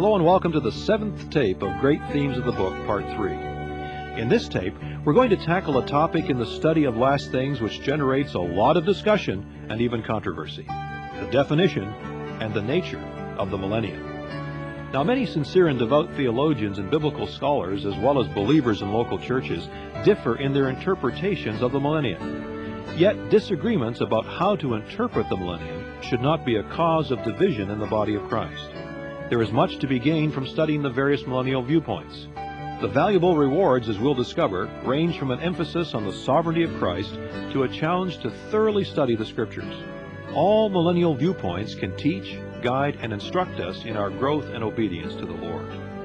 Hello and welcome to the 7th tape of Great Themes of the Book, Part 3. In this tape, we're going to tackle a topic in the study of last things which generates a lot of discussion and even controversy: the definition and the nature of the millennium. Now, many sincere and devout theologians and biblical scholars, as well as believers in local churches, differ in their interpretations of the millennium. Yet, disagreements about how to interpret the millennium should not be a cause of division in the body of Christ. There is much to be gained from studying the various millennial viewpoints. The valuable rewards, as we'll discover, range from an emphasis on the sovereignty of Christ to a challenge to thoroughly study the Scriptures. All millennial viewpoints can teach, guide, and instruct us in our growth and obedience to the Lord.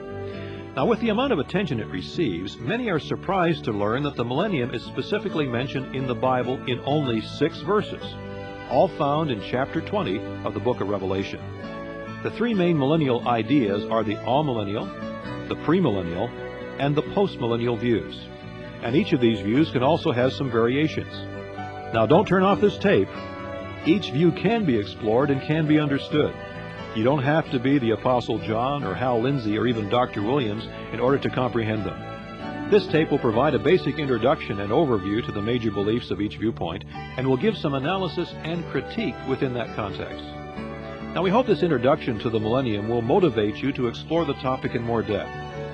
Now, with the amount of attention it receives, many are surprised to learn that the millennium is specifically mentioned in the Bible in only 6 verses, all found in chapter 20 of the book of Revelation. The 3 main millennial ideas are the amillennial, the premillennial, and the postmillennial views. And each of these views can also have some variations. Now, don't turn off this tape. Each view can be explored and can be understood. You don't have to be the Apostle John or Hal Lindsey or even Dr. Williams in order to comprehend them. This tape will provide a basic introduction and overview to the major beliefs of each viewpoint and will give some analysis and critique within that context. Now, we hope this introduction to the millennium will motivate you to explore the topic in more depth.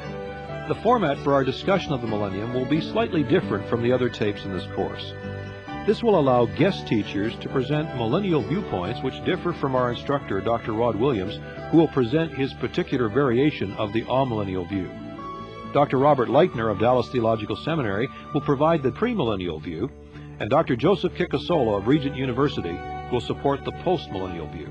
The format for our discussion of the millennium will be slightly different from the other tapes in this course. This will allow guest teachers to present millennial viewpoints which differ from our instructor, Dr. Rod Williams, who will present his particular variation of the amillennial view. Dr. Robert Leichner of Dallas Theological Seminary will provide the premillennial view, and Dr. Joseph Kikasola of Regent University will support the postmillennial view.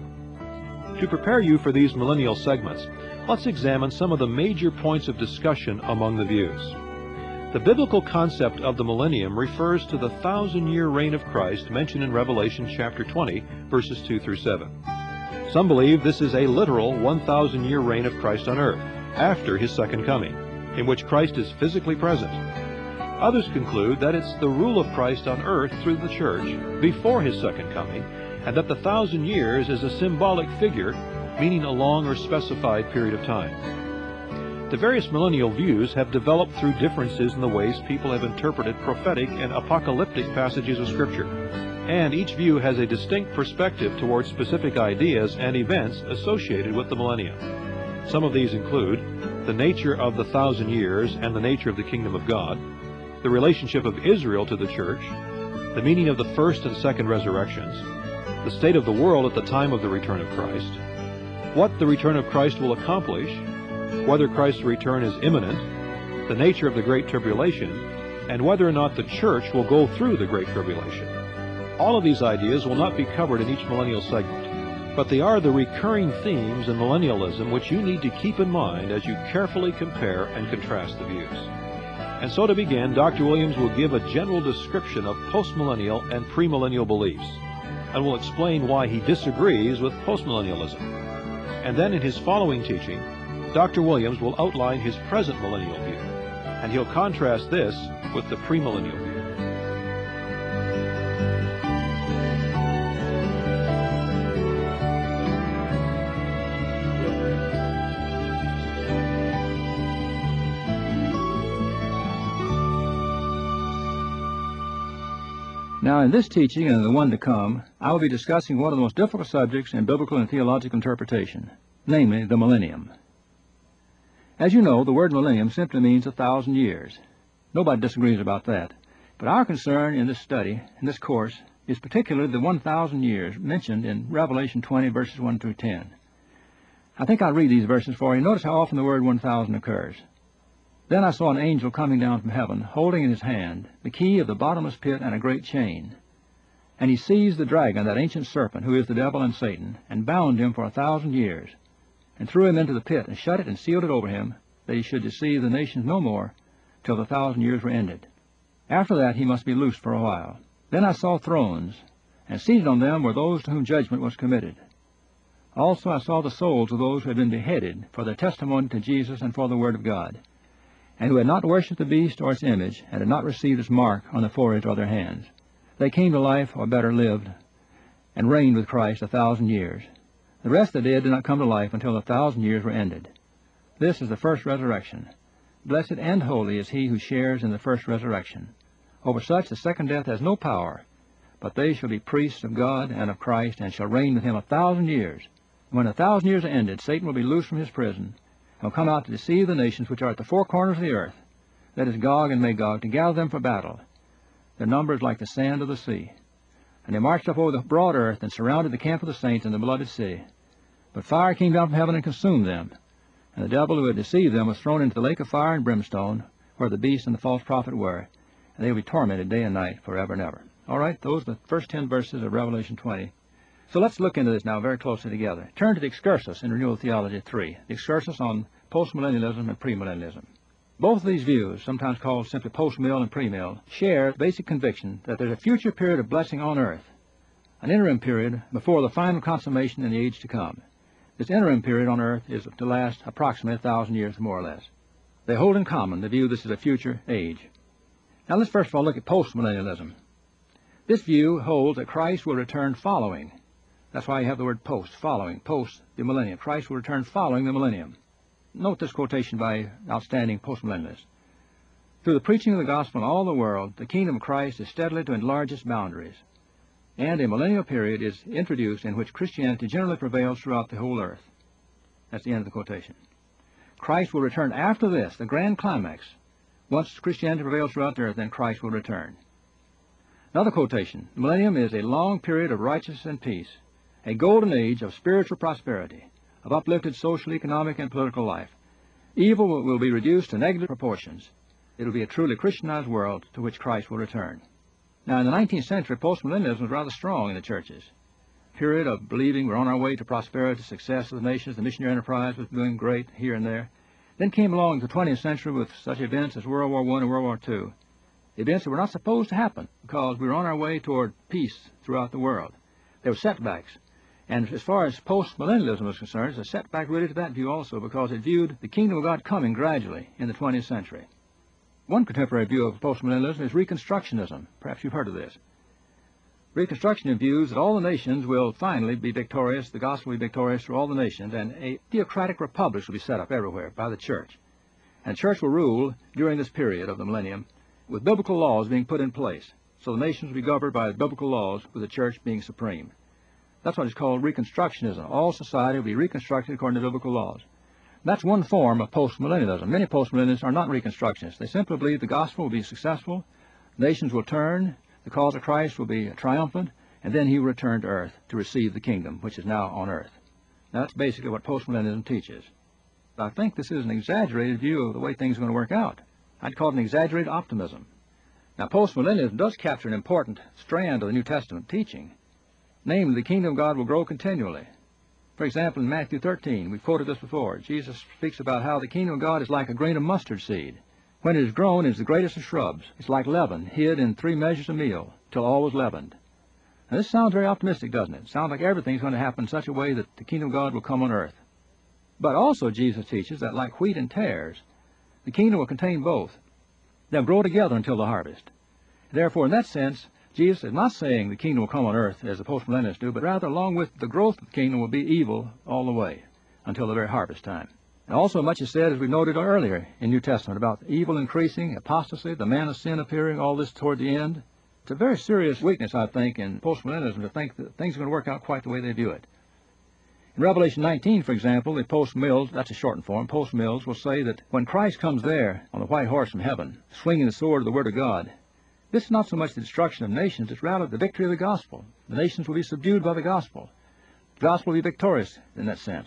To prepare you for these millennial segments, let's examine some of the major points of discussion among the views. The biblical concept of the millennium refers to the 1,000-year reign of Christ mentioned in Revelation chapter 20, verses 2 through 7. Some believe this is a literal 1,000-year reign of Christ on earth, after his second coming, in which Christ is physically present. Others conclude that it's the rule of Christ on earth through the church before his second coming, and that the 1,000 years is a symbolic figure, meaning a long or specified period of time. The various millennial views have developed through differences in the ways people have interpreted prophetic and apocalyptic passages of Scripture, and each view has a distinct perspective towards specific ideas and events associated with the millennium. Some of these include the nature of the 1,000 years and the nature of the kingdom of God, the relationship of Israel to the church, the meaning of the first and second resurrections, the state of the world at the time of the return of Christ, what the return of Christ will accomplish, whether Christ's return is imminent, the nature of the Great Tribulation, and whether or not the church will go through the Great Tribulation. All of these ideas will not be covered in each millennial segment, but they are the recurring themes in millennialism which you need to keep in mind as you carefully compare and contrast the views. And so to begin, Dr. Williams will give a general description of postmillennial and premillennial beliefs, and will explain why he disagrees with postmillennialism. And then in his following teaching, Dr. Williams will outline his present millennial view, and he'll contrast this with the premillennial view. Now, in this teaching and the one to come, I will be discussing one of the most difficult subjects in biblical and theological interpretation, namely the millennium. As you know, the word millennium simply means 1,000 years. Nobody disagrees about that. But our concern in this study, in this course, is particularly the 1,000 years mentioned in Revelation 20, verses 1 through 10. I think I'll read these verses for you. Notice how often the word 1,000 occurs. Then I saw an angel coming down from heaven, holding in his hand the key of the bottomless pit and a great chain. And he seized the dragon, that ancient serpent, who is the devil and Satan, and bound him for 1,000 years, and threw him into the pit, and shut it and sealed it over him, that he should deceive the nations no more, till the 1,000 years were ended. After that he must be loosed for a while. Then I saw thrones, and seated on them were those to whom judgment was committed. Also I saw the souls of those who had been beheaded for their testimony to Jesus and for the word of God, and who had not worshipped the beast or its image, and had not received its mark on their foreheads or their hands. They came to life, or better lived, and reigned with Christ 1,000 years. The rest of the dead did not come to life until the 1,000 years were ended. This is the first resurrection. Blessed and holy is he who shares in the first resurrection. Over such the second death has no power, but they shall be priests of God and of Christ, and shall reign with him 1,000 years. When 1,000 years are ended, Satan will be loosed from his prison, and will come out to deceive the nations which are at the four corners of the earth, that is Gog and Magog, to gather them for battle. Their number is like the sand of the sea. And they marched up over the broad earth, and surrounded the camp of the saints in the beloved city. But fire came down from heaven and consumed them. And the devil who had deceived them was thrown into the lake of fire and brimstone, where the beast and the false prophet were. And they will be tormented day and night forever and ever. All right, those are the first 10 verses of Revelation 20. So let's look into this now very closely together. Turn to the excursus in Renewal Theology 3, the excursus on postmillennialism and premillennialism. Both of these views, sometimes called simply post-mill and pre-mill, share the basic conviction that there's a future period of blessing on earth, an interim period before the final consummation in the age to come. This interim period on earth is to last approximately 1,000 years, more or less. They hold in common the view this is a future age. Now let's first of all look at postmillennialism. This view holds that Christ will return following. That's why you have the word post, following, post the millennium. Christ will return following the millennium. Note this quotation by outstanding postmillennialists. Through the preaching of the gospel in all the world, the kingdom of Christ is steadily to enlarge its boundaries, and a millennial period is introduced in which Christianity generally prevails throughout the whole earth. That's the end of the quotation. Christ will return after this, the grand climax. Once Christianity prevails throughout the earth, then Christ will return. Another quotation. The millennium is a long period of righteousness and peace, a golden age of spiritual prosperity, of uplifted social, economic, and political life. Evil will be reduced to negative proportions. It will be a truly Christianized world to which Christ will return. Now, in the 19th century, postmillennialism was rather strong in the churches. Period of believing we're on our way to prosperity, success of the nations, the missionary enterprise was doing great here and there. Then came along the 20th century with such events as World War I and World War II. Events that were not supposed to happen because we were on our way toward peace throughout the world. There were setbacks. And as far as postmillennialism is concerned, it's a setback really to that view also, because it viewed the kingdom of God coming gradually in the 20th century. One contemporary view of postmillennialism is Reconstructionism. Perhaps you've heard of this. Reconstructionism views that all the nations will finally be victorious, the gospel will be victorious through all the nations, and a theocratic republic will be set up everywhere by the church. And the church will rule during this period of the millennium with biblical laws being put in place. So the nations will be governed by biblical laws, with the church being supreme. That's what is called Reconstructionism. All society will be reconstructed according to biblical laws. That's one form of postmillennialism. Many postmillennialists are not Reconstructionists. They simply believe the gospel will be successful, nations will turn, the cause of Christ will be triumphant, and then he will return to earth to receive the kingdom, which is now on earth. Now, that's basically what postmillennialism teaches. But I think this is an exaggerated view of the way things are going to work out. I'd call it an exaggerated optimism. Now, postmillennialism does capture an important strand of the New Testament teaching. Namely, the kingdom of God will grow continually. For example, in Matthew 13, we've quoted this before. Jesus speaks about how the kingdom of God is like a grain of mustard seed. When it is grown, it is the greatest of shrubs. It's like leaven, hid in 3 measures of meal, till all was leavened. Now, this sounds very optimistic, doesn't it? It sounds like everything's going to happen in such a way that the kingdom of God will come on earth. But also, Jesus teaches that like wheat and tares, the kingdom will contain both. They'll grow together until the harvest. Therefore, in that sense, Jesus is not saying the kingdom will come on earth as the postmillennialists do, but rather along with the growth of the kingdom will be evil all the way until the very harvest time. And also much is said, as we noted earlier in New Testament, about evil increasing, apostasy, the man of sin appearing, all this toward the end. It's a very serious weakness, I think, in postmillennialism to think that things are going to work out quite the way they view it. In Revelation 19, for example, the post-mills, that's a shortened form, post-mills will say that when Christ comes there on the white horse from heaven, swinging the sword of the Word of God, this is not so much the destruction of nations, it's rather the victory of the gospel. The nations will be subdued by the gospel. The gospel will be victorious in that sense.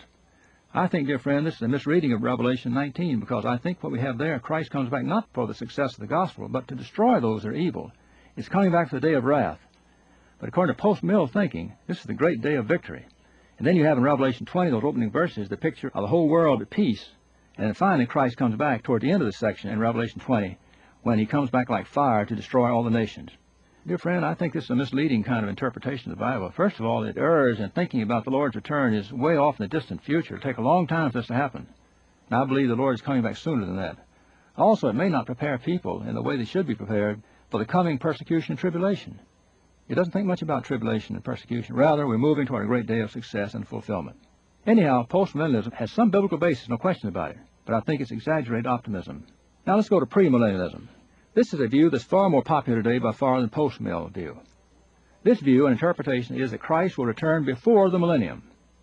I think, dear friend, this is a misreading of Revelation 19, because I think what we have there, Christ comes back not for the success of the gospel, but to destroy those that are evil. It's coming back for the day of wrath. But according to post-mill thinking, this is the great day of victory. And then you have in Revelation 20, those opening verses, the picture of the whole world at peace. And then finally Christ comes back toward the end of this section in Revelation 20, when he comes back like fire to destroy all the nations. Dear friend, I think this is a misleading kind of interpretation of the Bible. First of all, it errs in thinking about the Lord's return is way off in the distant future. It'll take a long time for this to happen. And I believe the Lord is coming back sooner than that. Also, it may not prepare people in the way they should be prepared for the coming persecution and tribulation. It doesn't think much about tribulation and persecution. Rather, we're moving toward a great day of success and fulfillment. Anyhow, postmillennialism has some biblical basis, no question about it. but I think it's exaggerated optimism. Now let's go to premillennialism. This is a view that's far more popular today by far than post-mill view. This view and interpretation is that Christ will return before the millennium,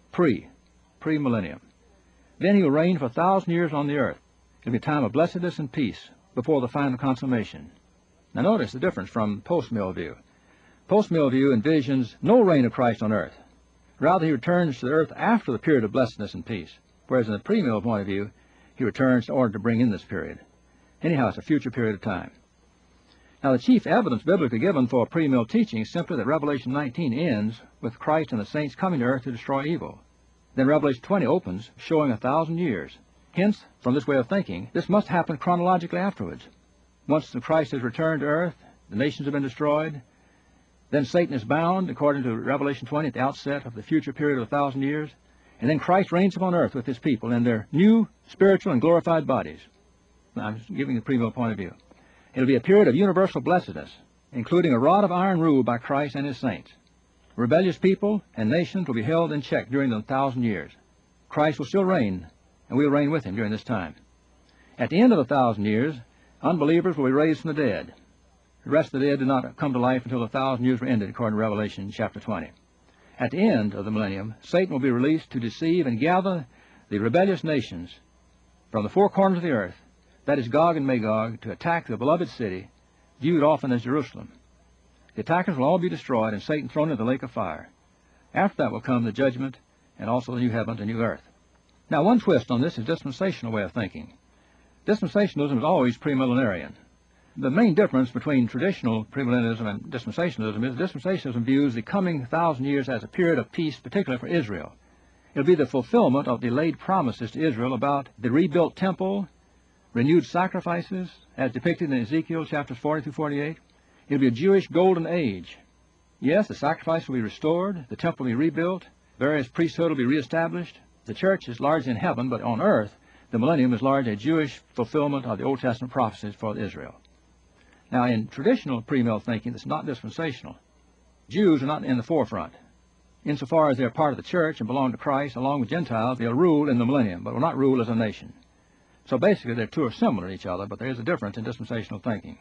pre-millennium. Then he will reign for 1,000 years on the earth. It will be a time of blessedness and peace before the final consummation. Now notice the difference from post-mill view. Post-mill view envisions no reign of Christ on earth. Rather, he returns to the earth after the period of blessedness and peace, whereas in the pre-mill point of view, he returns in order to bring in this period. Anyhow, it's a future period of time. Now, the chief evidence biblically given for pre-mill teaching is simply that Revelation 19 ends with Christ and the saints coming to earth to destroy evil. Then Revelation 20 opens, showing 1,000 years. Hence, from this way of thinking, this must happen chronologically afterwards. Once the Christ has returned to earth, the nations have been destroyed, then Satan is bound, according to Revelation 20, at the outset of the future period of 1,000 years, and then Christ reigns upon earth with his people in their new spiritual and glorified bodies. Now, I'm giving the pre-mill point of view. It will be a period of universal blessedness, including a rod of iron rule by Christ and his saints. Rebellious people and nations will be held in check during the 1,000 years. Christ will still reign, and we will reign with him during this time. At the end of the 1,000 years, unbelievers will be raised from the dead. The rest of the dead did not come to life until the 1,000 years were ended, according to Revelation chapter 20. At the end of the millennium, Satan will be released to deceive and gather the rebellious nations from the four corners of the earth, that is Gog and Magog, to attack the beloved city, viewed often as Jerusalem. The attackers will all be destroyed and Satan thrown into the lake of fire. After that will come the judgment and also the new heavens and new earth. Now, one twist on this is dispensational way of thinking. Dispensationalism is always premillenarian. The main difference between traditional premillennialism and dispensationalism is dispensationalism views the coming 1,000 years as a period of peace, particularly for Israel. It will be the fulfillment of delayed promises to Israel about the rebuilt temple, renewed sacrifices, as depicted in Ezekiel chapters 40 through 48. It will be a Jewish golden age. Yes, the sacrifice will be restored, the temple will be rebuilt, various priesthood will be reestablished. The church is largely in heaven, but on earth, the millennium is largely a Jewish fulfillment of the Old Testament prophecies for Israel. Now, in traditional pre-mill thinking, it's not dispensational. Jews are not in the forefront. Insofar as they're part of the church and belong to Christ, along with Gentiles, they'll rule in the millennium, but will not rule as a nation. So basically, the two are similar to each other, but there is a difference in dispensational thinking.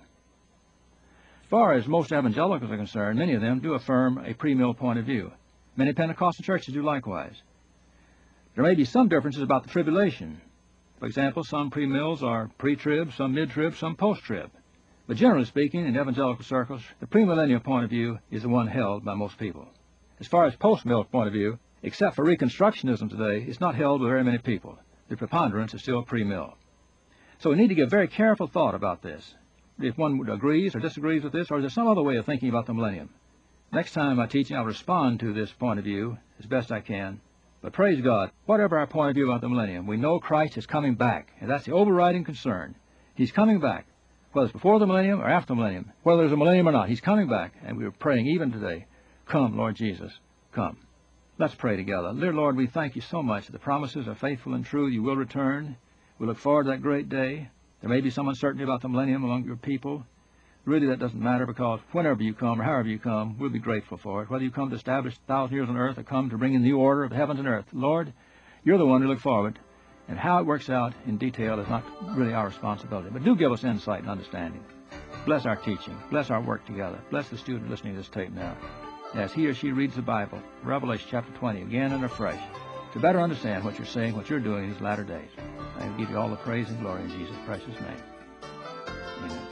As far as most evangelicals are concerned, many of them do affirm a pre-mill point of view. Many Pentecostal churches do likewise. There may be some differences about the tribulation. For example, some pre-mills are pre-trib, some mid-trib, some post-trib. But generally speaking, in evangelical circles, the premillennial point of view is the one held by most people. As far as post-mill point of view, except for Reconstructionism today, it's not held by very many people. The preponderance is still pre-mill. So we need to give very careful thought about this. If one agrees or disagrees with this, or is there some other way of thinking about the millennium? Next time in my teaching, I'll respond to this point of view as best I can. But praise God, whatever our point of view about the millennium, we know Christ is coming back, and that's the overriding concern. He's coming back, whether it's before the millennium or after the millennium, whether there's a millennium or not. He's coming back, and we are praying even today, come, Lord Jesus, come. Let's pray together. Dear Lord, we thank you so much that the promises are faithful and true. You will return. We look forward to that great day. There may be some uncertainty about the millennium among your people. Really, that doesn't matter, because whenever you come or however you come, we'll be grateful for it. Whether you come to establish 1,000 years on earth or come to bring in the new order of the heavens and earth, Lord, you're the one we look forward. And how it works out in detail is not really our responsibility. But do give us insight and understanding. Bless our teaching. Bless our work together. Bless the student listening to this tape now, as he or she reads the Bible, Revelation chapter 20, again and afresh, to better understand what you're saying, what you're doing in these latter days. I give you all the praise and glory in Jesus' precious name. Amen.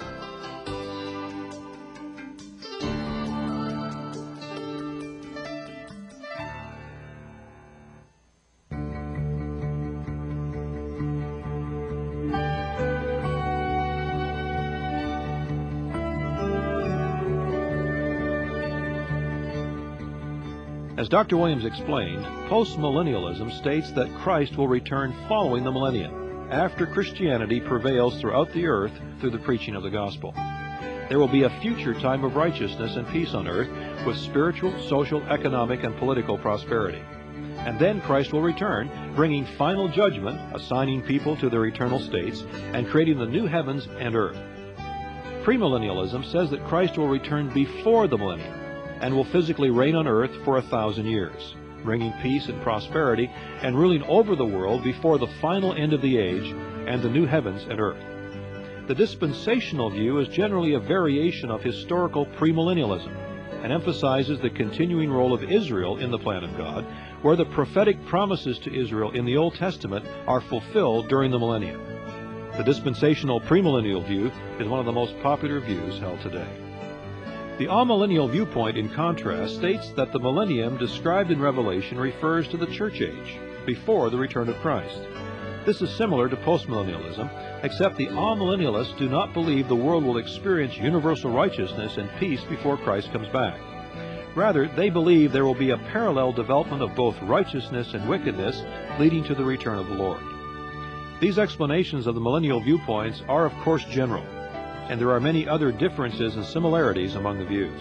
As Dr. Williams explained, postmillennialism states that Christ will return following the millennium, after Christianity prevails throughout the earth through the preaching of the gospel. There will be a future time of righteousness and peace on earth with spiritual, social, economic, and political prosperity. And then Christ will return, bringing final judgment, assigning people to their eternal states, and creating the new heavens and earth. Premillennialism says that Christ will return before the millennium, and will physically reign on earth for 1,000 years, bringing peace and prosperity and ruling over the world before the final end of the age and the new heavens and earth. The dispensational view is generally a variation of historical premillennialism and emphasizes the continuing role of Israel in the plan of God, where the prophetic promises to Israel in the Old Testament are fulfilled during the millennium. The dispensational premillennial view is one of the most popular views held today. The amillennial viewpoint, in contrast, states that the millennium described in Revelation refers to the church age, before the return of Christ. This is similar to postmillennialism, except the amillennialists do not believe the world will experience universal righteousness and peace before Christ comes back. Rather, they believe there will be a parallel development of both righteousness and wickedness, leading to the return of the Lord. These explanations of the millennial viewpoints are, of course, general, and there are many other differences and similarities among the views.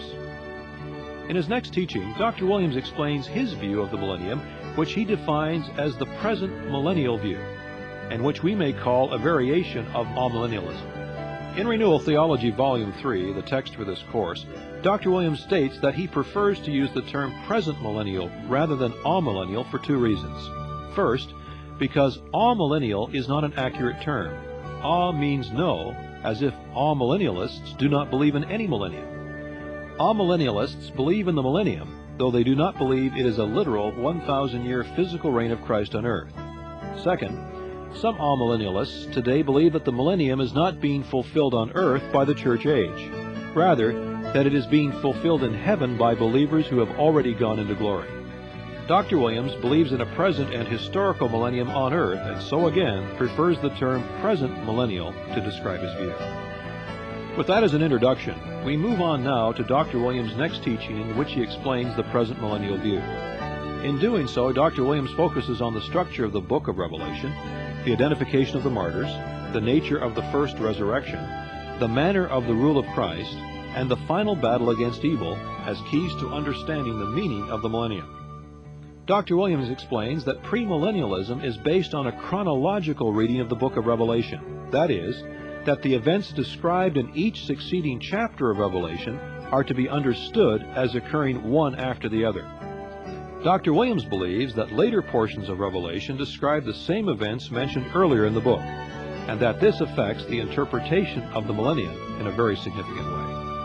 In his next teaching, Dr. Williams explains his view of the millennium, which he defines as the present millennial view, and which we may call a variation of amillennialism. In Renewal Theology Volume 3, the text for this course, Dr. Williams states that he prefers to use the term present millennial rather than amillennial for two reasons. First, because amillennial is not an accurate term. A means no, as if amillennialists do not believe in any millennium. Amillennialists believe in the millennium, though they do not believe it is a literal 1,000-year physical reign of Christ on earth. Second, some amillennialists today believe that the millennium is not being fulfilled on earth by the church age. Rather, that it is being fulfilled in heaven by believers who have already gone into glory. Dr. Williams believes in a present and historical millennium on earth, and so again prefers the term present millennial to describe his view. With that as an introduction, we move on now to Dr. Williams' next teaching, in which he explains the present millennial view. In doing so, Dr. Williams focuses on the structure of the book of Revelation, the identification of the martyrs, the nature of the first resurrection, the manner of the rule of Christ, and the final battle against evil as keys to understanding the meaning of the millennium. Dr. Williams explains that premillennialism is based on a chronological reading of the book of Revelation. That is, that the events described in each succeeding chapter of Revelation are to be understood as occurring one after the other. Dr. Williams believes that later portions of Revelation describe the same events mentioned earlier in the book, and that this affects the interpretation of the millennium in a very significant way.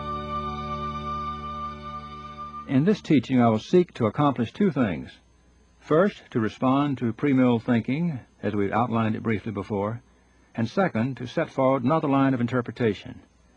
In this teaching, I will seek to accomplish two things. First, to respond to premill thinking, as we've outlined it briefly before, and second, to set forward another line of interpretation.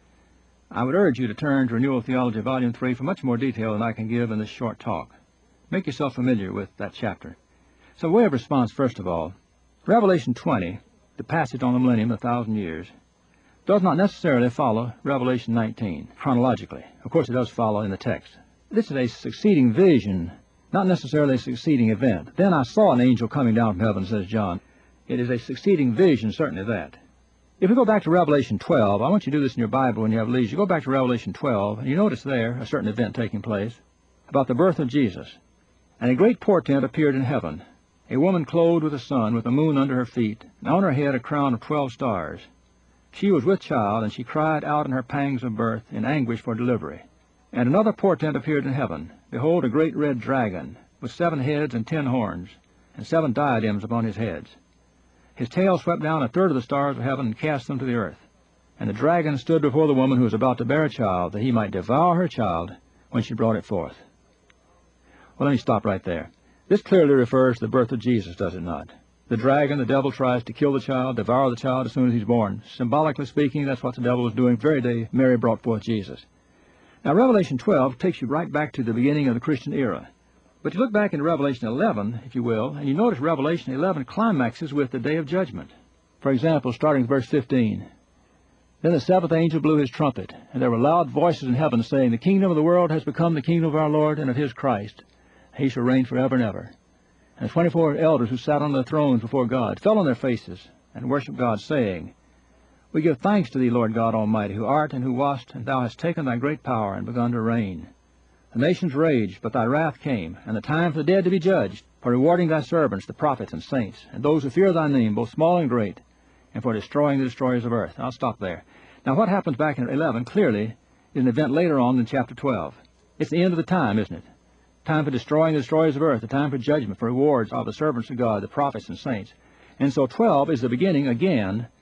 I would urge you to turn to Renewal Theology Volume 3 for much more detail than I can give in this short talk. Make yourself familiar with that chapter. So, way of response, first of all, Revelation 20, the passage on the millennium, 1,000 years, does not necessarily follow Revelation 19, chronologically. Of course, it does follow in the text. This is a succeeding vision, not necessarily a succeeding event. Then I saw an angel coming down from heaven, says John. It is a succeeding vision, certainly that. If we go back to Revelation 12, I want you to do this in your Bible when you have leisure. Go back to Revelation 12, and you notice there a certain event taking place about the birth of Jesus. And a great portent appeared in heaven, a woman clothed with the sun, with the moon under her feet, and on her head a crown of 12 stars. She was with child, and she cried out in her pangs of birth, in anguish for delivery. And another portent appeared in heaven. Behold, a great red dragon, with 7 heads and 10 horns, and 7 diadems upon his heads. His tail swept down a third of the stars of heaven and cast them to the earth. And the dragon stood before the woman who was about to bear a child, that he might devour her child when she brought it forth. Well, let me stop right there. This clearly refers to the birth of Jesus, does it not? The dragon, the devil, tries to kill the child, devour the child as soon as he's born. Symbolically speaking, that's what the devil was doing the very day Mary brought forth Jesus. Now, Revelation 12 takes you right back to the beginning of the Christian era. But you look back in Revelation 11, if you will, and you notice Revelation 11 climaxes with the day of judgment. For example, starting with verse 15. Then the 7th angel blew his trumpet, and there were loud voices in heaven saying, The kingdom of the world has become the kingdom of our Lord and of his Christ. He shall reign forever and ever. And the 24 elders who sat on their thrones before God fell on their faces and worshipped God, saying, We give thanks to thee, Lord God Almighty, who art and who wast, and thou hast taken thy great power and begun to reign. The nations raged, but thy wrath came, and the time for the dead to be judged, for rewarding thy servants, the prophets and saints, and those who fear thy name, both small and great, and for destroying the destroyers of earth. I'll stop there. Now, what happens back in 11, clearly, is an event later on in chapter 12. It's the end of the time, isn't it? Time for destroying the destroyers of earth, the time for judgment, for rewards of the servants of God, the prophets and saints. And so 12 is the beginning, again,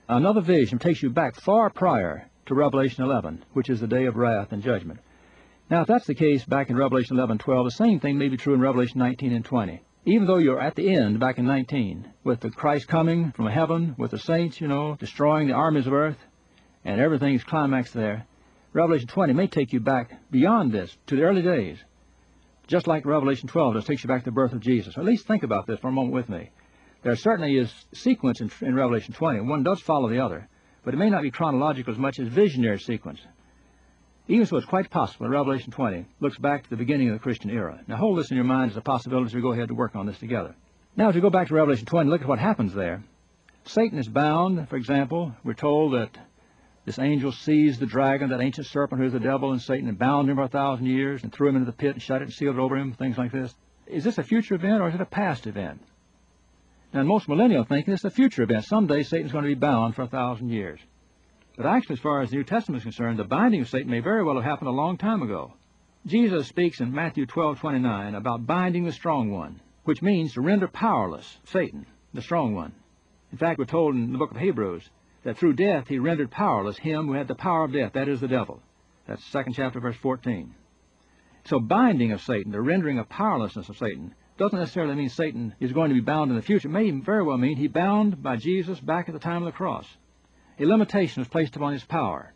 Another vision takes you back far prior to Revelation 11, which is the day of wrath and judgment. Now, if that's the case back in Revelation 11:12, the same thing may be true in Revelation 19 and 20. Even though you're at the end back in 19, with the Christ coming from heaven, with the saints, destroying the armies of earth, and everything is climaxed there, Revelation 20 may take you back beyond this, to the early days, just like Revelation 12 does, takes you back to the birth of Jesus. At least think about this for a moment with me. There certainly is sequence in Revelation 20. One does follow the other, but it may not be chronological as much as visionary sequence. Even so, it's quite possible that Revelation 20 looks back to the beginning of the Christian era. Now, hold this in your mind as a possibility as we go ahead to work on this together. Now, as we go back to Revelation 20, look at what happens there. Satan is bound, for example. We're told that this angel seized the dragon, that ancient serpent who is the devil and Satan, and bound him for 1,000 years and threw him into the pit and shut it and sealed it over him, things like this. Is this a future event or is it a past event? Now, in most millennial thinking, it's a future event. Someday Satan's going to be bound for 1,000 years. But actually, as far as the New Testament is concerned, the binding of Satan may very well have happened a long time ago. Jesus speaks in Matthew 12:29 about binding the strong one, which means to render powerless Satan, the strong one. In fact, we're told in the book of Hebrews that through death he rendered powerless him who had the power of death, that is the devil. That's 2nd chapter, verse 14. So binding of Satan, the rendering of powerlessness of Satan, doesn't necessarily mean Satan is going to be bound in the future. It may very well mean he bound by Jesus back at the time of the cross. A limitation was placed upon his power.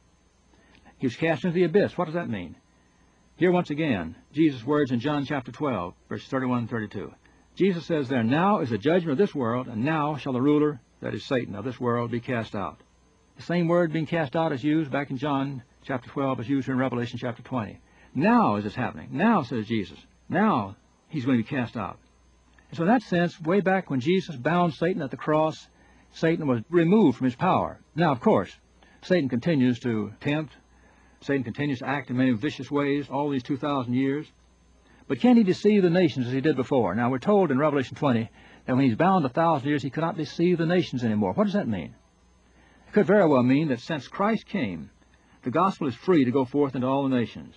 He was cast into the abyss. What does that mean? Here once again, Jesus' words in John chapter 12, verses 31 and 32. Jesus says there, "Now is the judgment of this world, and now shall the ruler, that is Satan, of this world be cast out." The same word being cast out is used back in John chapter 12 as used in Revelation chapter 20. Now is this happening. Now, says Jesus. Now he's going to be cast out. And so in that sense, way back when Jesus bound Satan at the cross, Satan was removed from his power. Now, of course, Satan continues to tempt. Satan continues to act in many vicious ways all these 2,000 years. But can he deceive the nations as he did before? Now, we're told in Revelation 20 that when he's bound 1,000 years, he cannot deceive the nations anymore. What does that mean? It could very well mean that since Christ came, the gospel is free to go forth into all the nations.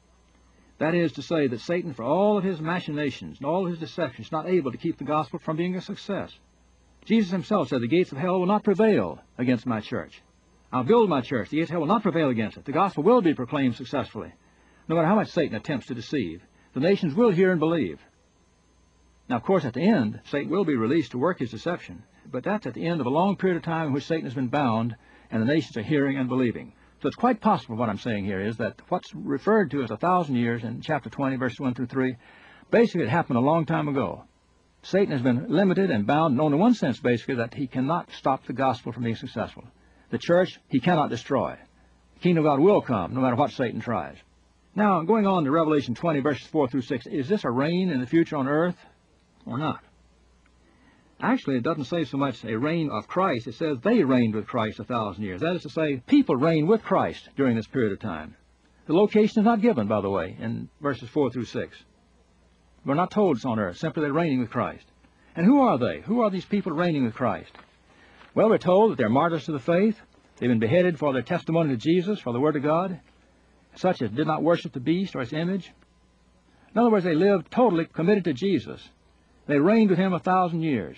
That is to say that Satan, for all of his machinations and all of his deceptions, is not able to keep the gospel from being a success. Jesus himself said, "The gates of hell will not prevail against my church. I'll build my church. The gates of hell will not prevail against it. The gospel will be proclaimed successfully. No matter how much Satan attempts to deceive, the nations will hear and believe." Now, of course, at the end, Satan will be released to work his deception. But that's at the end of a long period of time in which Satan has been bound and the nations are hearing and believing. So it's quite possible what I'm saying here is that what's referred to as 1,000 years in chapter 20, verses 1 through 3, basically it happened a long time ago. Satan has been limited and bound in only one sense, basically, that he cannot stop the gospel from being successful. The church, he cannot destroy. The kingdom of God will come, no matter what Satan tries. Now, going on to Revelation 20, verses 4 through 6, is this a reign in the future on earth or not? Actually, it doesn't say so much a reign of Christ. It says they reigned with Christ 1,000 years. That is to say, people reigned with Christ during this period of time. The location is not given, by the way, in verses 4 through 6. We're not told it's on earth, simply they're reigning with Christ. And who are they? Who are these people reigning with Christ? Well, we're told that they're martyrs to the faith. They've been beheaded for their testimony to Jesus, for the Word of God, such as did not worship the beast or its image. In other words, they lived totally committed to Jesus. They reigned with him 1,000 years.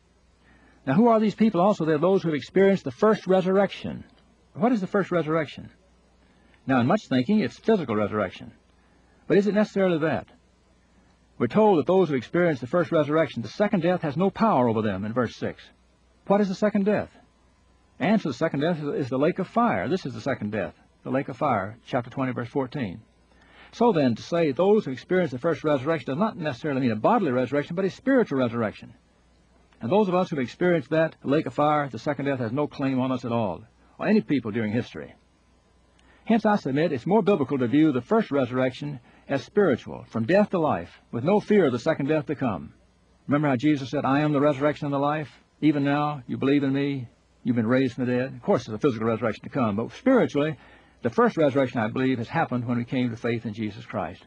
Now, who are these people also? They're those who have experienced the first resurrection. What is the first resurrection? Now, in much thinking, it's physical resurrection. But is it necessarily that? We're told that those who experience the first resurrection, the second death has no power over them in verse 6. What is the second death? The answer to the second death is the lake of fire. This is the second death, the lake of fire, chapter 20, verse 14. So then, to say those who experience the first resurrection does not necessarily mean a bodily resurrection, but a spiritual resurrection. And those of us who have experienced that, the lake of fire, the second death, has no claim on us at all, or any people during history. Hence, I submit, it's more biblical to view the first resurrection as spiritual, from death to life, with no fear of the second death to come. Remember how Jesus said, "I am the resurrection and the life. Even now, you believe in me, you've been raised from the dead." Of course, there's a physical resurrection to come, but spiritually, the first resurrection, I believe, has happened when we came to faith in Jesus Christ.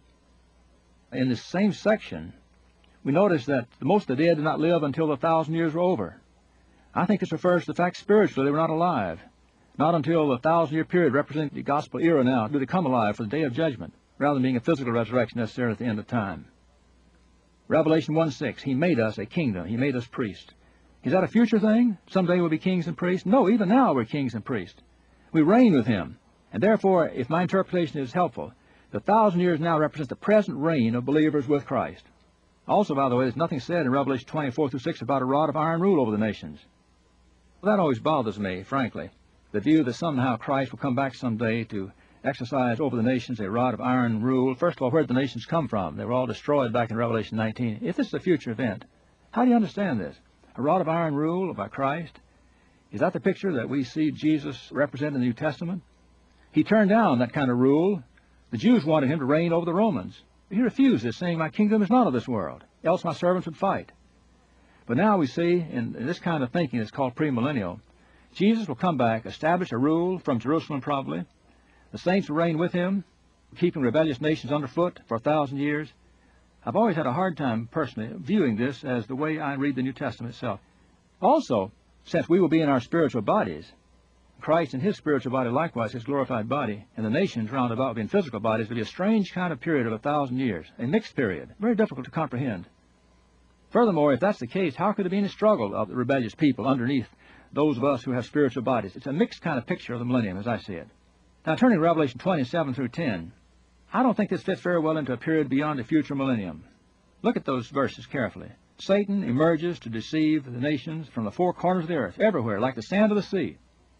In this same section, we notice that most of the dead did not live until the 1,000 years were over. I think this refers to the fact spiritually they were not alive. Not until the 1,000-year period representing the gospel era now do they come alive for the day of judgment, rather than being a physical resurrection necessarily at the end of time. Revelation 1:6, he made us a kingdom. He made us priests. Is that a future thing? Someday we'll be kings and priests? No, even now we're kings and priests. We reign with him. And therefore, if my interpretation is helpful, the 1,000 years now represents the present reign of believers with Christ. Also, by the way, there's nothing said in Revelation 24 through 6 about a rod of iron rule over the nations. Well, that always bothers me, frankly, the view that somehow Christ will come back someday to exercise over the nations a rod of iron rule. First of all, where did the nations come from? They were all destroyed back in Revelation 19. If this is a future event, how do you understand this? A rod of iron rule by Christ? Is that the picture that we see Jesus represent in the New Testament? He turned down that kind of rule. The Jews wanted him to reign over the Romans. He refused this, saying, my kingdom is not of this world, else my servants would fight. But now we see, in this kind of thinking that's called premillennial, Jesus will come back, establish a rule from Jerusalem probably. The saints will reign with him, keeping rebellious nations underfoot for 1,000 years. I've always had a hard time, personally, viewing this as the way I read the New Testament itself. Also, since we will be in our spiritual bodies, Christ in his spiritual body, likewise his glorified body, and the nations round about will be in physical bodies, will be a strange kind of period of 1,000 years, a mixed period, very difficult to comprehend. Furthermore, if that's the case, how could there be any struggle of the rebellious people underneath those of us who have spiritual bodies? It's a mixed kind of picture of the millennium, as I see it. Now, turning to Revelation 27 through 10, I don't think this fits very well into a period beyond the future millennium. Look at those verses carefully. Satan emerges to deceive the nations from the four corners of the earth, everywhere, like the sand of the sea.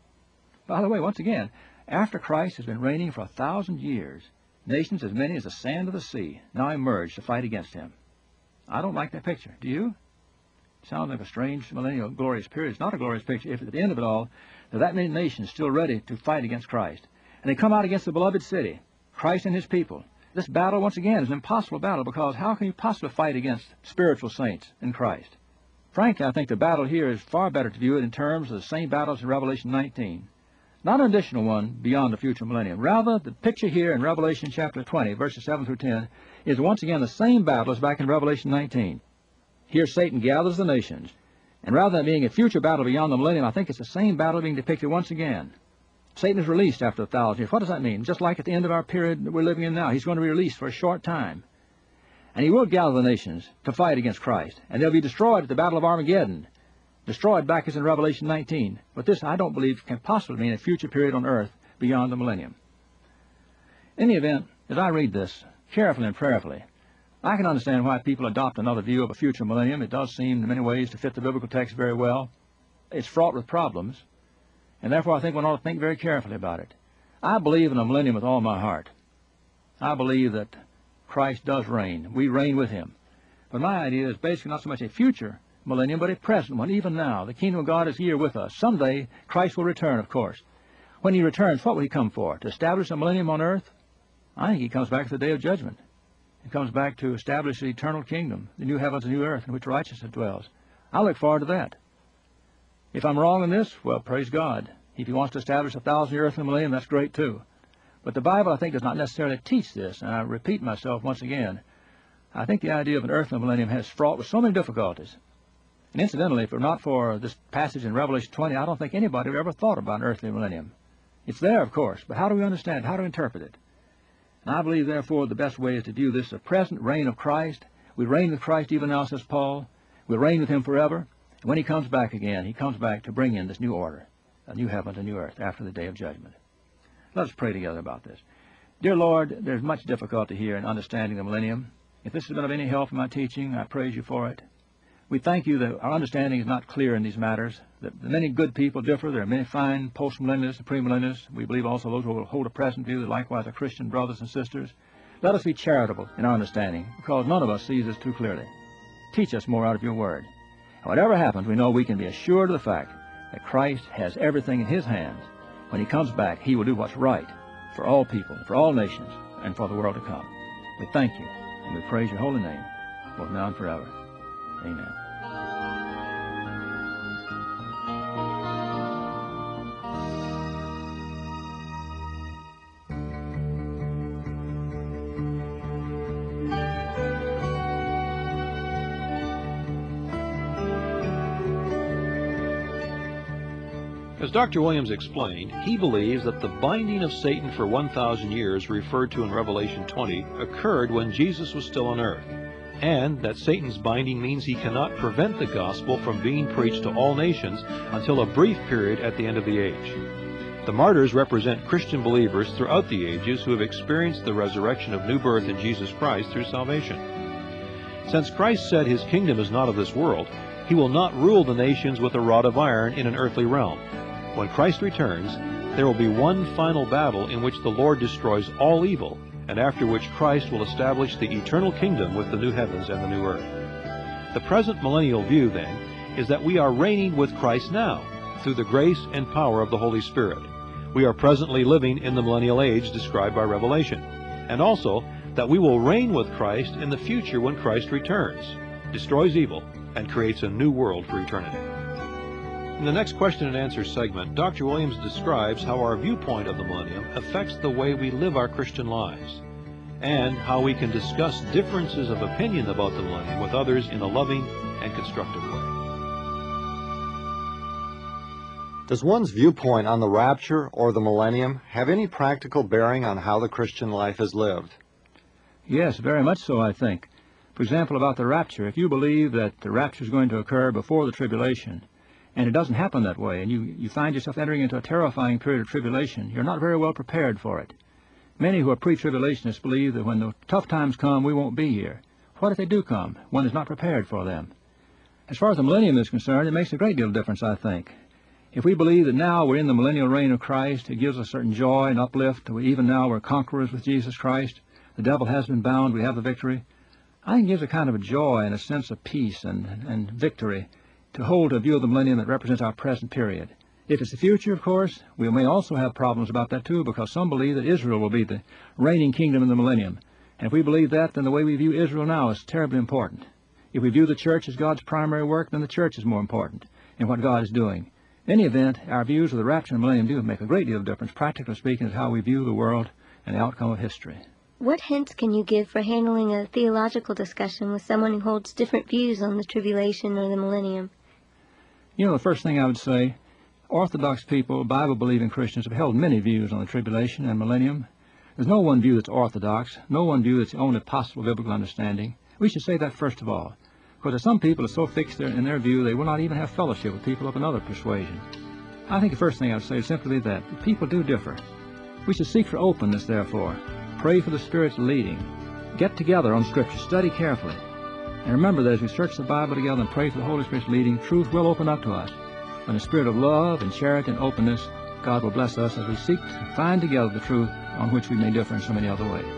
By the way, once again, after Christ has been reigning for 1,000 years, nations as many as the sand of the sea now emerge to fight against him. I don't like that picture. Do you? It sounds like a strange millennial glorious period. It's not a glorious picture if at the end of it all, there are that many nations still ready to fight against Christ. And they come out against the beloved city, Christ and his people. This battle, once again, is an impossible battle, because how can you possibly fight against spiritual saints in Christ? Frankly, I think the battle here is far better to view it in terms of the same battles in Revelation 19. Not an additional one beyond the future millennium. Rather, the picture here in Revelation chapter 20, verses 7 through 10, is once again the same battle as back in Revelation 19. Here Satan gathers the nations. And rather than being a future battle beyond the millennium, I think it's the same battle being depicted once again. Satan is released after 1,000 years. What does that mean? Just like at the end of our period that we're living in now, he's going to be released for a short time. And he will gather the nations to fight against Christ. And they'll be destroyed at the Battle of Armageddon. Destroyed back as in Revelation 19. But this, I don't believe, can possibly mean a future period on earth beyond the millennium. In the event, as I read this carefully and prayerfully, I can understand why people adopt another view of a future millennium. It does seem in many ways to fit the biblical text very well. It's fraught with problems, and therefore I think one ought to think very carefully about it. I believe in a millennium with all my heart. I believe that Christ does reign. We reign with him. But my idea is basically not so much a future millennium, but a present one, even now. The kingdom of God is here with us. Someday, Christ will return, of course. When he returns, what will he come for? To establish a millennium on earth? I think he comes back for the day of judgment. He comes back to establish the eternal kingdom, the new heavens and new earth in which righteousness dwells. I look forward to that. If I'm wrong in this, well, praise God. If he wants to establish a 1,000-year earthly millennium, that's great too. But the Bible, I think, does not necessarily teach this, and I repeat myself once again. I think the idea of an earthly millennium has fraught with so many difficulties. And incidentally, if it were not for this passage in Revelation 20, I don't think anybody would ever thought about an earthly millennium. It's there, of course, but how do we understand it? How to interpret it? And I believe, therefore, the best way is to view this as a present reign of Christ. We reign with Christ even now, says Paul. We'll reign with him forever. And when he comes back again, he comes back to bring in this new order, a new heaven and new earth after the day of judgment. Let us pray together about this. Dear Lord, there's much difficulty here in understanding the millennium. If this has been of any help in my teaching, I praise you for it. We thank you that our understanding is not clear in these matters, that many good people differ. There are many fine post-millennialists and premillennialists. We believe also those who will hold a present view that likewise are Christian brothers and sisters. Let us be charitable in our understanding, because none of us sees this too clearly. Teach us more out of your word. And whatever happens, we know we can be assured of the fact that Christ has everything in his hands. When he comes back, he will do what's right for all people, for all nations, and for the world to come. We thank you, and we praise your holy name, both now and forever. Amen. As Dr. Williams explained, he believes that the binding of Satan for 1,000 years referred to in Revelation 20 occurred when Jesus was still on earth. and that Satan's binding means he cannot prevent the gospel from being preached to all nations until a brief period at the end of the age. The martyrs represent Christian believers throughout the ages who have experienced the resurrection of new birth in Jesus Christ through salvation. Since Christ said his kingdom is not of this world, he will not rule the nations with a rod of iron in an earthly realm. When Christ returns, there will be one final battle in which the Lord destroys all evil, and after which Christ will establish the eternal kingdom with the new heavens and the new earth. The present millennial view, then, is that we are reigning with Christ now, through the grace and power of the Holy Spirit. We are presently living in the millennial age described by Revelation, and also that we will reign with Christ in the future when Christ returns, destroys evil, and creates a new world for eternity. In the next question and answer segment, Dr. Williams describes how our viewpoint of the millennium affects the way we live our Christian lives, and how we can discuss differences of opinion about the millennium with others in a loving and constructive way. Does one's viewpoint on the rapture or the millennium have any practical bearing on how the Christian life is lived? Yes, very much so, I think. For example, about the rapture, if you believe that the rapture is going to occur before the tribulation, and it doesn't happen that way, and you find yourself entering into a terrifying period of tribulation, you're not very well prepared for it. Many who are pre-tribulationists believe that when the tough times come, we won't be here. What if they do come? One is not prepared for them. As far as the millennium is concerned, it makes a great deal of difference, I think. If we believe that now we're in the millennial reign of Christ, it gives us certain joy and uplift. Even now we're conquerors with Jesus Christ. The devil has been bound. We have the victory. I think it gives a kind of a joy and a sense of peace and victory to hold a view of the millennium that represents our present period. If it's the future, of course, we may also have problems about that too, because some believe that Israel will be the reigning kingdom in the millennium. And if we believe that, then the way we view Israel now is terribly important. If we view the church as God's primary work, then the church is more important in what God is doing. In any event, our views of the rapture and millennium do make a great deal of difference, practically speaking, as how we view the world and the outcome of history. What hints can you give for handling a theological discussion with someone who holds different views on the tribulation or the millennium? You know, the first thing I would say, Orthodox people, Bible-believing Christians, have held many views on the tribulation and millennium. There's no one view that's orthodox, no one view that's the only possible biblical understanding. We should say that first of all, because there's some people are so fixed in their view they will not even have fellowship with people of another persuasion. I think the first thing I would say is simply that people do differ. We should seek for openness, therefore. Pray for the Spirit's leading. Get together on Scripture. Study carefully. And remember that as we search the Bible together and pray for the Holy Spirit's leading, truth will open up to us. In a spirit of love and charity and openness, God will bless us as we seek to find together the truth on which we may differ in so many other ways.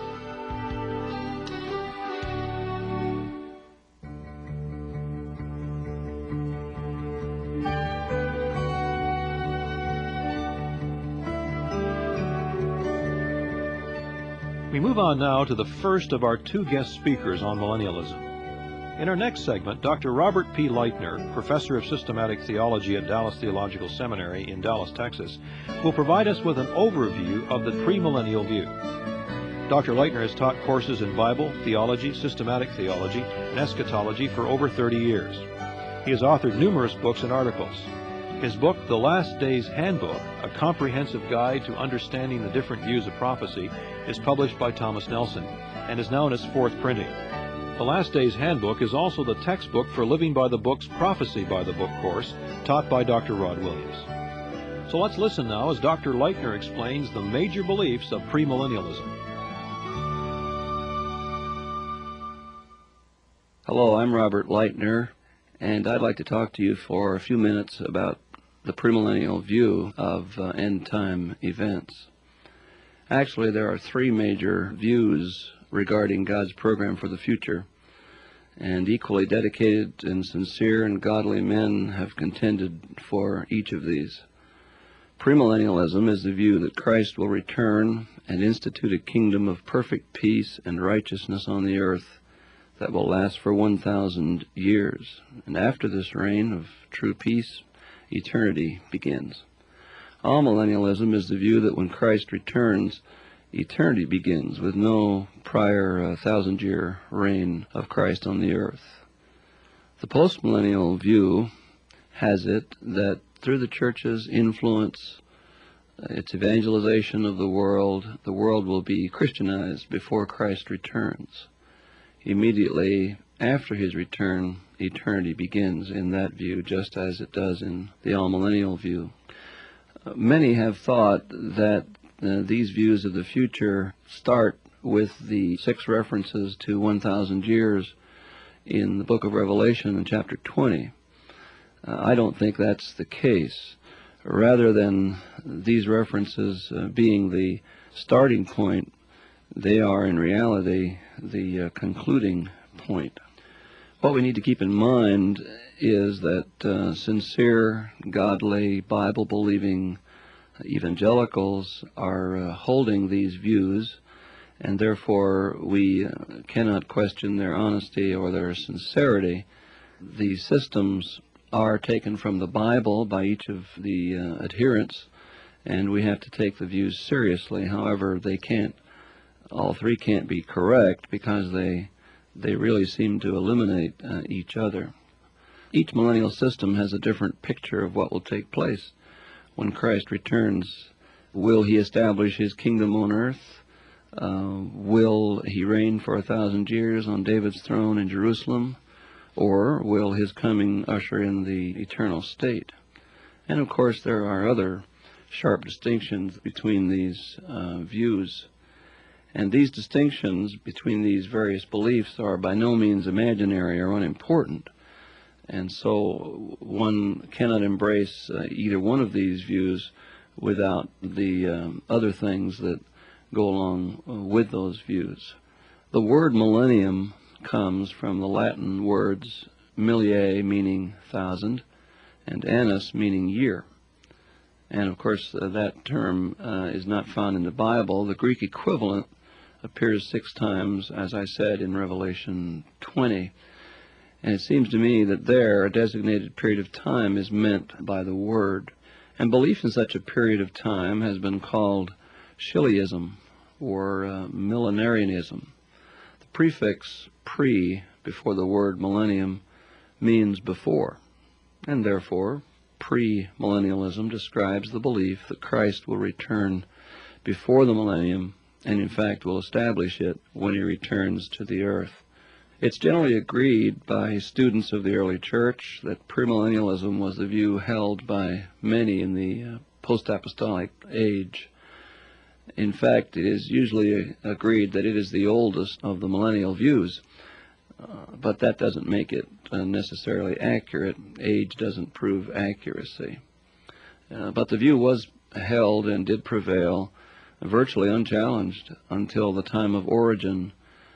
We move on now to the first of our two guest speakers on millennialism. In our next segment, Dr. Robert P. Leitner, professor of systematic theology at Dallas Theological Seminary in Dallas, Texas, will provide us with an overview of the premillennial view. Dr. Leitner has taught courses in Bible, theology, systematic theology, and eschatology for over 30 years. He has authored numerous books and articles. His book, The Last Days Handbook, a comprehensive guide to understanding the different views of prophecy, is published by Thomas Nelson and is now in its fourth printing. The Last Days Handbook is also the textbook for Living by the Book's Prophecy by the Book course, taught by Dr. Rod Williams. So let's listen now as Dr. Leitner explains the major beliefs of premillennialism. Hello, I'm Robert Leitner, and I'd like to talk to you for a few minutes about the premillennial view of end-time events. Actually, there are three major views regarding God's program for the future, and equally dedicated and sincere and godly men have contended for each of these. Premillennialism is the view that Christ will return and institute a kingdom of perfect peace and righteousness on the earth that will last for 1,000 years. And after this reign of true peace, eternity begins. Amillennialism is the view that when Christ returns, eternity begins with no prior 1,000-year reign of Christ on the earth. The postmillennial view has it that through the church's influence, its evangelization of the world will be Christianized before Christ returns. immediately after his return, eternity begins in that view, just as it does in the all-millennial view. Many have thought that these views of the future start with the 6 references to 1,000 years in the book of Revelation in chapter 20. I don't think that's the case. Rather than these references being the starting point, they are in reality the concluding point. What we need to keep in mind is that sincere, godly, Bible-believing evangelicals are holding these views, and therefore we cannot question their honesty or their sincerity. These systems are taken from the Bible by each of the adherents, and we have to take the views seriously. However, all 3 can't be correct because they really seem to eliminate each other. Each millennial system has a different picture of what will take place when Christ returns. Will he establish his kingdom on earth? Will he reign for 1,000 years on David's throne in Jerusalem? Or will his coming usher in the eternal state? And of course there are other sharp distinctions between these views. And these distinctions between these various beliefs are by no means imaginary or unimportant. And so one cannot embrace either one of these views without the other things that go along with those views. The word millennium comes from the Latin words milliae, meaning 1,000, and annus, meaning year. And of course that term is not found in the Bible. The Greek equivalent appears 6 times, as I said, in Revelation 20. And it seems to me that there a designated period of time is meant by the word. And belief in such a period of time has been called Shiliism or millenarianism. The prefix pre before the word millennium means before, and therefore premillennialism describes the belief that Christ will return before the millennium, and in fact will establish it when he returns to the earth. It's generally agreed by students of the early church that premillennialism was the view held by many in the post-apostolic age. In fact, it is usually agreed that it is the oldest of the millennial views, but that doesn't make it necessarily accurate. Age doesn't prove accuracy. But the view was held and did prevail virtually unchallenged until the time of Origen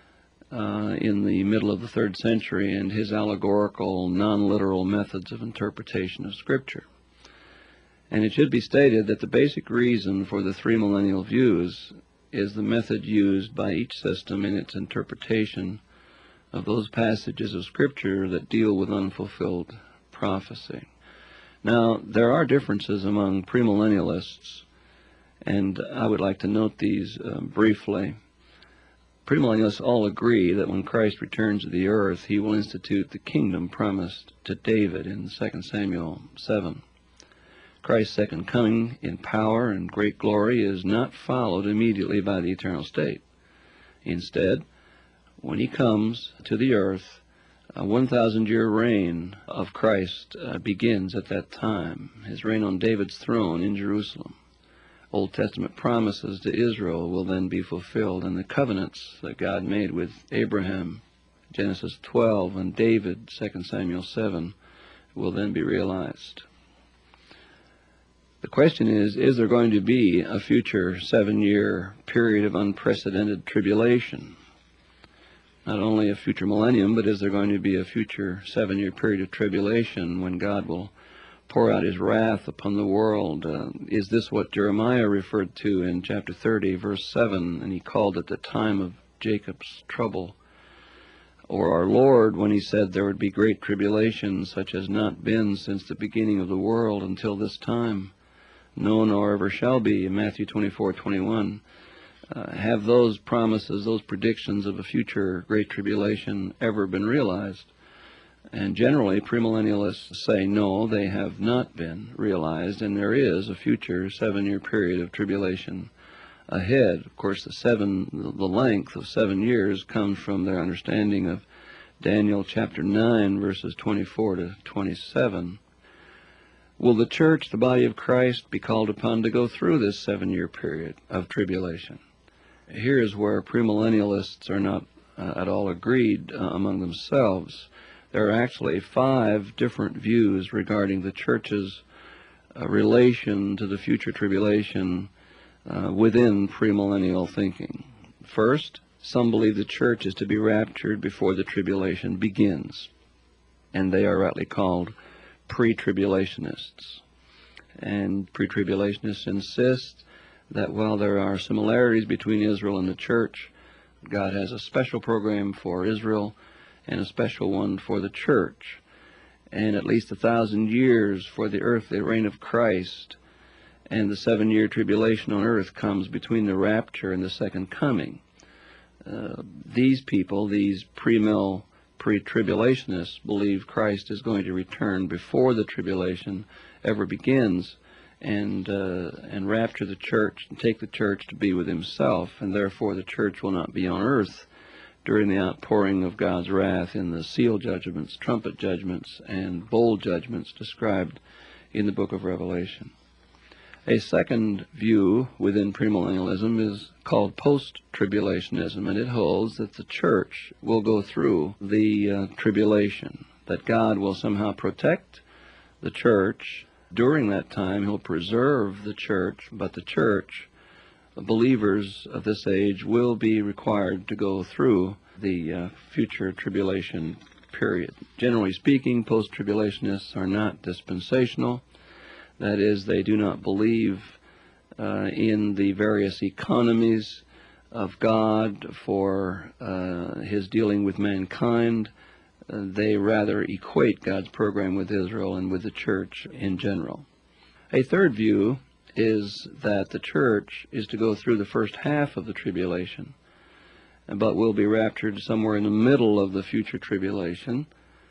in the middle of the 3rd century and his allegorical, non-literal methods of interpretation of Scripture. And it should be stated that the basic reason for the 3 millennial views is the method used by each system in its interpretation of those passages of Scripture that deal with unfulfilled prophecy. Now, there are differences among premillennialists, and I would like to note these briefly. Premillennialists all agree that when Christ returns to the earth, he will institute the kingdom promised to David in 2 Samuel 7. Christ's second coming in power and great glory is not followed immediately by the eternal state. Instead, when he comes to the earth, a 1,000-year reign of Christ begins at that time, his reign on David's throne in Jerusalem. Old Testament promises to Israel will then be fulfilled, and the covenants that God made with Abraham, Genesis 12, and David, 2 Samuel 7, will then be realized. The question is there going to be a future 7-year period of unprecedented tribulation? Not only a future millennium, but is there going to be a future 7-year period of tribulation when God will pour out his wrath upon the world? Is this what Jeremiah referred to in chapter 30, verse 7, and he called it the time of Jacob's trouble? Or our Lord, when he said there would be great tribulation, such as not been since the beginning of the world until this time, no, nor ever shall be, in Matthew 24:21. Have those promises, those predictions of a future great tribulation ever been realized? And generally, premillennialists say no, they have not been realized, and there is a future 7-year period of tribulation ahead. Of course, the length of 7 years comes from their understanding of Daniel chapter 9, verses 24 to 27. Will the church, the body of Christ, be called upon to go through this 7-year period of tribulation? Here is where premillennialists are not at all agreed among themselves. There are actually 5 different views regarding the church's relation to the future tribulation within premillennial thinking. First, some believe the church is to be raptured before the tribulation begins, and they are rightly called pre-tribulationists. And pre-tribulationists insist that while there are similarities between Israel and the church, God has a special program for Israel and a special one for the church, and at least 1,000 years for the earthly reign of Christ, and the 7-year tribulation on earth comes between the rapture and the second coming. These people, these pre-tribulationists, believe Christ is going to return before the tribulation ever begins, and rapture the church and take the church to be with himself, and therefore the church will not be on earth during the outpouring of God's wrath in the seal judgments, trumpet judgments, and bowl judgments described in the book of Revelation. A second view within premillennialism is called post-tribulationism, and it holds that the church will go through the tribulation, that God will somehow protect the church. During that time, he'll preserve the church, but the church, believers of this age, will be required to go through the future tribulation period. Generally speaking, post-tribulationists are not dispensational. That is, they do not believe in the various economies of God for his dealing with mankind. They rather equate God's program with Israel and with the church in general. A third view is that the church is to go through the first half of the tribulation, but will be raptured somewhere in the middle of the future tribulation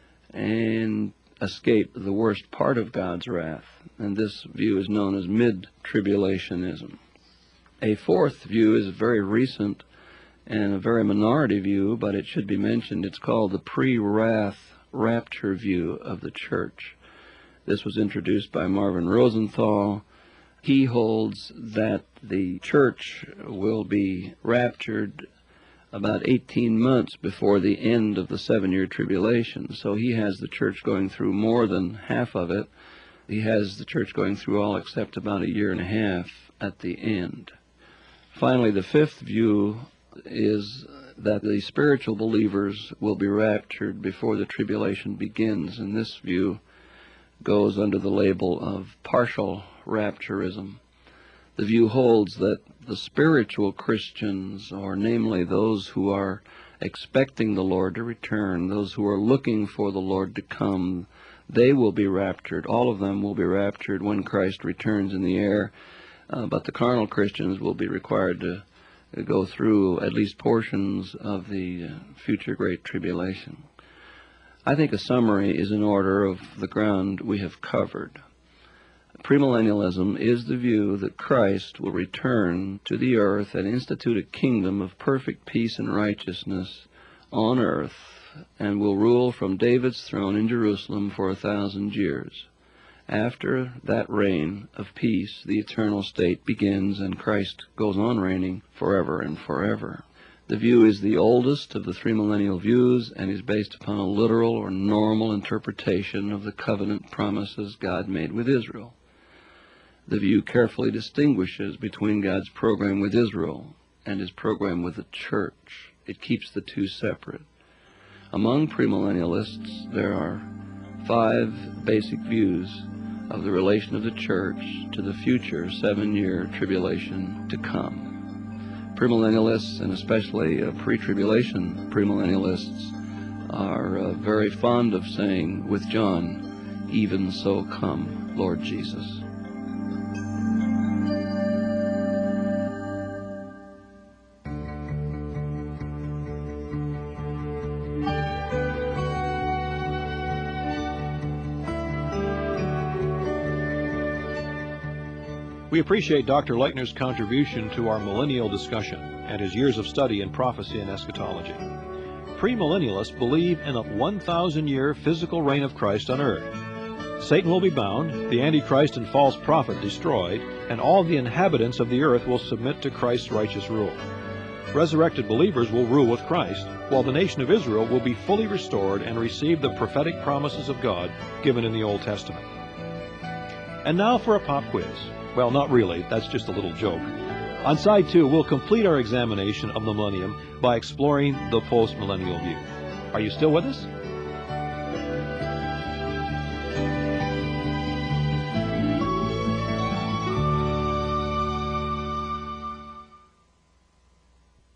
and escape the worst part of God's wrath. And this view is known as mid-tribulationism. A fourth view is very recent and a very minority view, but it should be mentioned. It's called the pre-wrath rapture view of the church. This was introduced by Marvin Rosenthal. He holds that the church will be raptured about 18 months before the end of the 7-year tribulation. So he has the church going through more than half of it. He has the church going through all except about 1.5 years at the end. Finally, the fifth view is that the spiritual believers will be raptured before the tribulation begins, and this view goes under the label of partial rapturism. The view holds that the spiritual Christians, or namely those who are expecting the Lord to return, those who are looking for the Lord to come, they will be raptured. All of them will be raptured when Christ returns in the air, but the carnal Christians will be required to go through at least portions of the future great tribulation. I think a summary is in order of the ground we have covered. Premillennialism is the view that Christ will return to the earth and institute a kingdom of perfect peace and righteousness on earth, and will rule from David's throne in Jerusalem for 1,000 years. After that reign of peace, the eternal state begins, and Christ goes on reigning forever and forever. The view is the oldest of the three millennial views and is based upon a literal or normal interpretation of the covenant promises God made with Israel. The view carefully distinguishes between God's program with Israel and his program with the church. It keeps the two separate. Among premillennialists, there are 5 basic views of the relation of the church to the future 7-year tribulation to come. Premillennialists, and especially pre-tribulation premillennialists, are very fond of saying with John, "Even so come, Lord Jesus." We appreciate Dr. Leitner's contribution to our millennial discussion and his years of study in prophecy and eschatology. Premillennialists believe in a 1,000-year physical reign of Christ on earth. Satan will be bound, the Antichrist and false prophet destroyed, and all the inhabitants of the earth will submit to Christ's righteous rule. Resurrected believers will rule with Christ, while the nation of Israel will be fully restored and receive the prophetic promises of God given in the Old Testament. And now for a pop quiz. Well, not really, that's just a little joke. On Side 2, we'll complete our examination of the millennium by exploring the post-millennial view. Are you still with us?